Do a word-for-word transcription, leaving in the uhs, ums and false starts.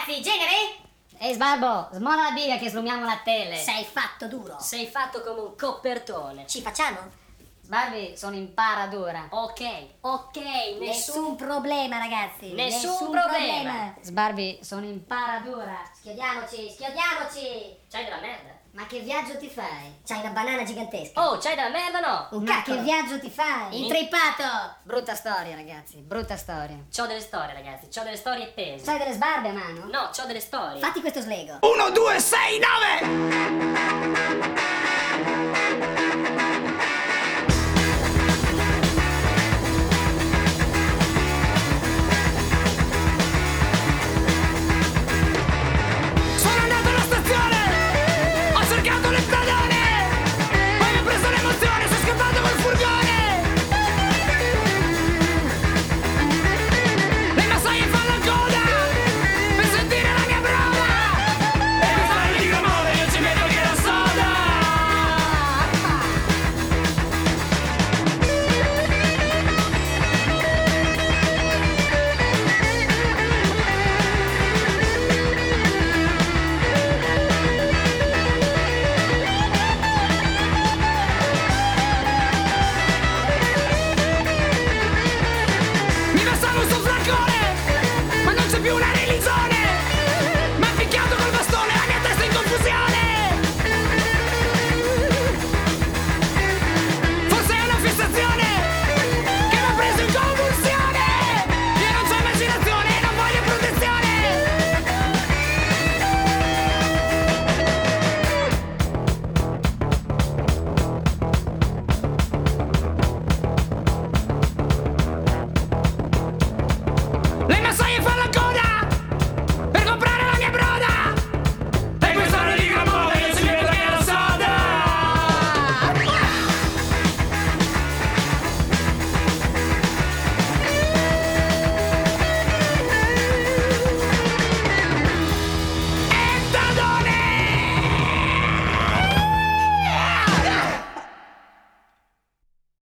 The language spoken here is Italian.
ragazzi, genere? Ehi Sbarbo, smola la biga che slumiamo la tele. Sei fatto duro. Sei fatto come un copertone. Ci facciamo? Sbarbi, sono in paradura. Ok, ok, nessun... Nessun problema, ragazzi. Nessun problema. Sbarbi, sono in paradura. Schiodiamoci, schiodiamoci. C'hai della merda? Ma che viaggio ti fai? C'hai una banana gigantesca. Oh, c'hai della merda no? Un Ma cacchio. che viaggio ti fai? Intrippato. Brutta storia, ragazzi, brutta storia. C'ho delle storie, ragazzi, c'ho delle storie tese. C'hai delle sbarbe a mano? No, c'ho delle storie. Fatti questo slego. uno, due, sei, nove!